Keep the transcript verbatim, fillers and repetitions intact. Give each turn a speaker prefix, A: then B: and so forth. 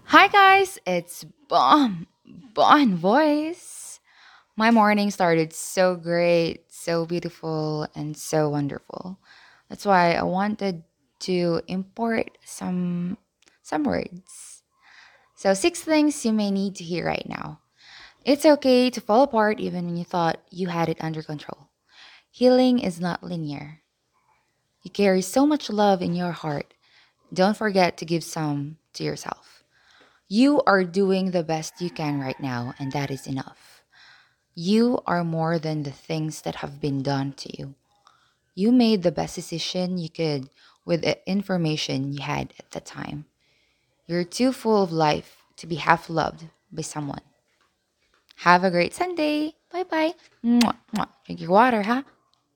A: Hi guys, it's Bon Bon Voice. My morning started so great, so beautiful, and so wonderful. That's why I wanted to import some some words. So six things you may need to hear right now. It's okay to fall apart even when you thought you had it under control. Healing is not linear. You carry so much love in your heart. Don't forget to give some to yourself. You are doing the best you can right now, and that is enough. You are more than the things that have been done to you. You made the best decision you could with the information you had at the time. You're too full of life to be half loved by someone. Have a great Sunday. Bye bye. Mwah, mwah. Drink your water, huh?